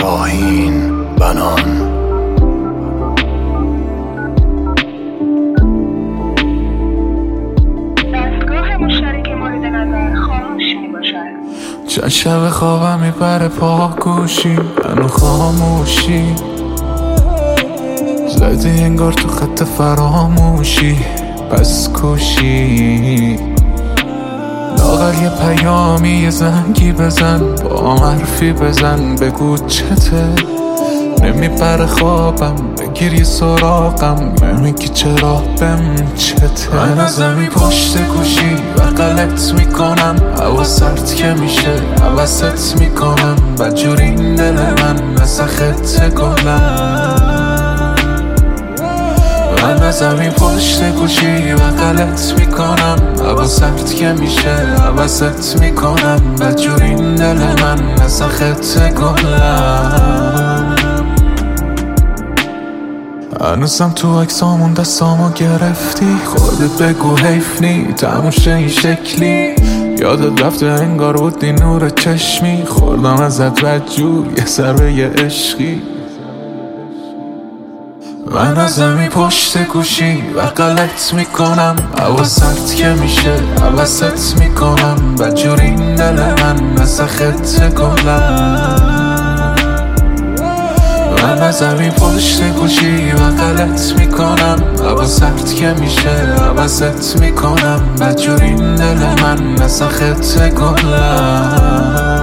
شاهین بنان. دستگاه مشترک مورد نظر خاموش میباشد. چند شب خوابم میبره پاگوشی منو خاموشی زدی انگار تو خط فراموشی پس کوشی لاغر یه پیامی یه زنگی بزن با حرفی بزن بگو چته نمیپره خوابم بگیری سراغم نمیگی چرا بهم چته من از زمین پشت گوشی و غلط میکنم هوا سرد که میشه حوست میکنم بدجوری این دل من مثل خط گلم من از زمین پشت گوشی و غلط میکنم هوا سرد که میشه حوست میکنم بدجوری این دل من مثل خط گلم هنوزم تو عکسامون دستامو گرفتی خودت بگو حیف نی تموشه این شکلی یادت رفته انگار بودی نور چشمی خوردم ازت بدجور یه ضربه یه عشقی من از زمین پشت گوشی و غلط میکنم هوا سرد که میشه حوست میکنم بدجور این دل من مثل خط گلم من از زمین پشت گوشی و غلط میکنم هوا سرد که میشه حوست میکنم بدجور این دل من مثل خط گلم